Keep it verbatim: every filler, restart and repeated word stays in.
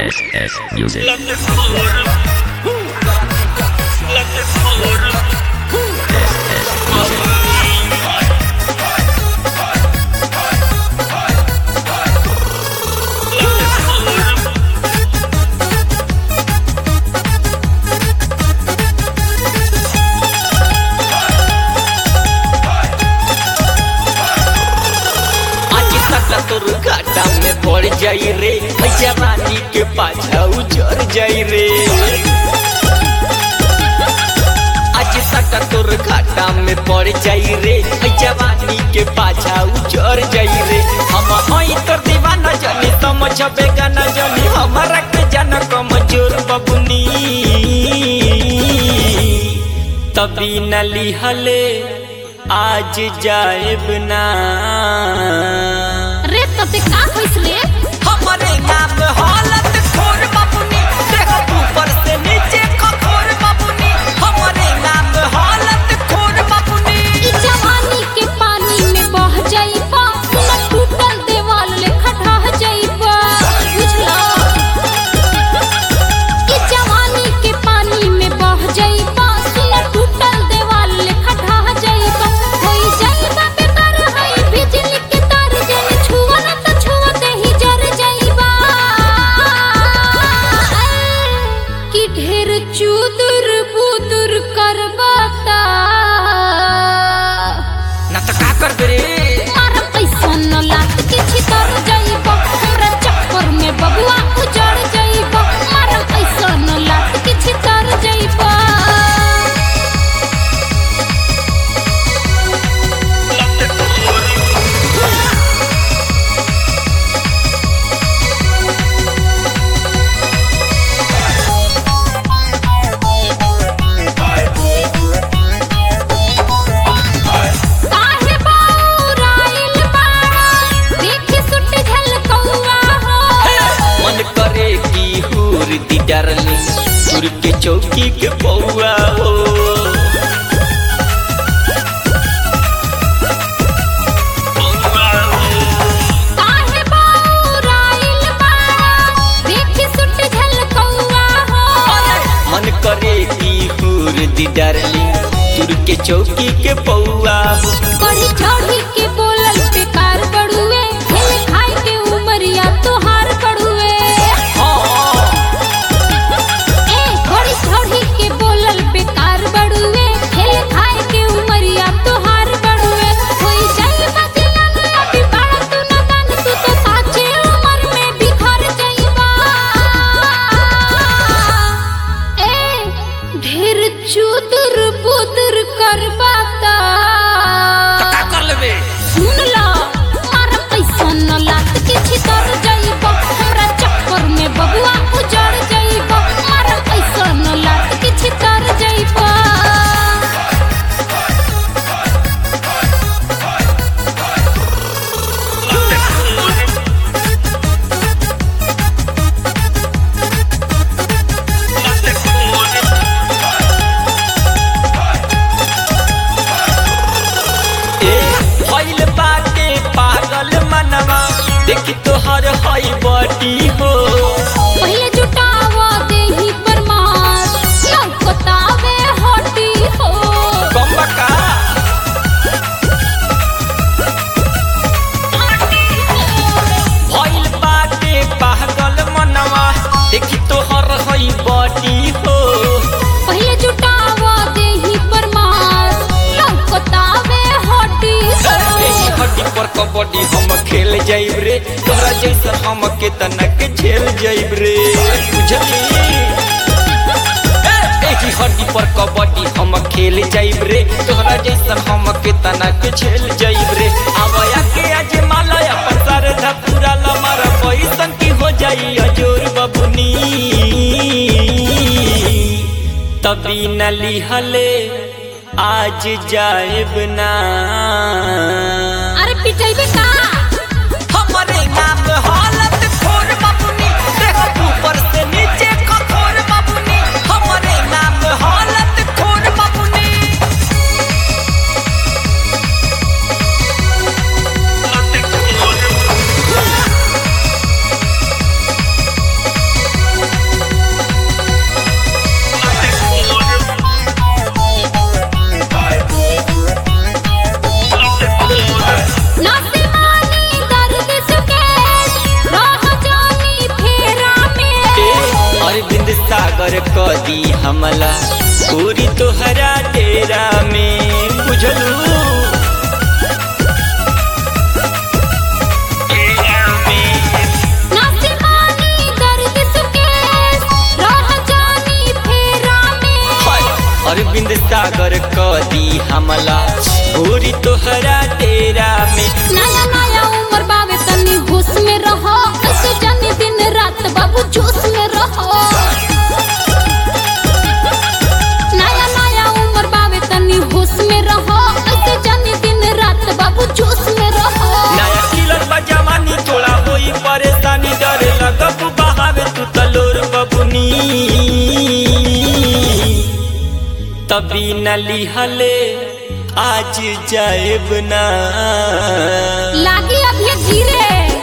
S S Music. Let the floor. Let the floor. S S Music. तोर घाटा में पड़ जाई रे, जवानी के पाछा उजर जाई रे। आज सटा तोर घाटा में पड़ जाई रे, जवानी के पाछा उजर जाई रे। हम हई तोर दीवाना जानी समझबे गाना जानी, हमारा के जाना कमजोर बबुनी। तभी न लिहले आज जाएब ना रे तते का होइस रे। हमारे नाम हालत खोर बाबुनी, देखो ऊपर से नीचे खखोर बाबुनी। हमारे नाम हालत खोर बाबुनी। ई जवानी के पानी में बह जाइबा, न टूटल देवाल ले खटा जाइबा, बुझला। ई जवानी के पानी में बह जाइबा, न टूटल देवाल ले खटा जाइबा। होई जाइबा बेकार हई बिजली के तार जन छुआ न त छुआ दे ही जर जाइबा। कि ढेर चुदुर बुदुर करबाता ना तो का कर दे रे। मारा पैसा न लात के छितर जाइबा, हमरा चक्कर में बबुआ उजड़ जाइबा। मारा पैसा न लात के छितर जाइबा। काहे बाउराइल बाड़ा, देखी सुट झलकौआ हो। मन करे की हुर दी डरली, सुर के चौकी के पौआ हो। काहे बाउराइल बाड़ा, देखी सुट झलकौआ हो। मन करे की हुर दी डरली, सुर के चौकी के पौआ हो। कढ़ी चढ़ी के बोलल बेकार बड़ुए, खेले खाए के उमरिया तोहार बड़ुए। ए कढ़ी चढ़ी के बोलल बेकार बड़ुए, खेले खाए के उमरिया तोहार बड़ुए। होई जाइबा जियान अभी बाड़ा तू न दान, तू तो साचे उमर में बिखर जाइबा। ए ढेर चुदुर बुदुर करबाता का कर लेबे। सुन ला, मारा पैसा न लात के छितर जाइबा, हमरा चक्कर में बबुआ उजड़ जाइबा। मारा पैसा न लात के छितर जाइबा। ए भइल बाटे पागल मनवा, देखी तोहर हई बटी हो। पहिले जुटावा देही परमार, लौकतावे हटी हो। कमका भइल बाटे पागल मनवा, देखी तोहर हई बटी हो। पहिले जुटावा देही परमार, लौकतावे हटी हो। एही हड्डी पर कबड्डी हम खेल जाइब रे, तोहरा जैसा हम के तना के झेल जाइब रे, बुझली। एही हड्डी पर कबड्डी हम खेल जाइब रे, तोहरा जैसा हम के तना के झेल जाइब रे। आवया के आज माला अपन सर धपुरा ला, मारा पैसन की हो जाई अजोर बबुनी। तभी न लिहले आज जाएब ना। अरे पिटाइबे का। हमारे नाम हालत खोर बाबुनी, देखो ऊपर से नीचे खखोर बाबुनी। हमारे नाम हालत खोर बाबुनी। सागर कदी हमला पूरी तोहरा डेरा में बुझलू अरविंद सागर कदी हमला पूरी तोहरा डेरा में। नया नया उम्र बावे तनी होश में रहो ऐसे जानी दिन रात बाबू जोश में रहो। नया नया उम्र बावे तनी होश में रहो ऐसे जानी दिन रात बाबू जोश में रहो। नया किलर बजवानी थोड़ा होई परेशानी डरे लगब बहावे तू तलोर बबुनी तभी न लिहले आज जाएब ना लागी अभी धीरे।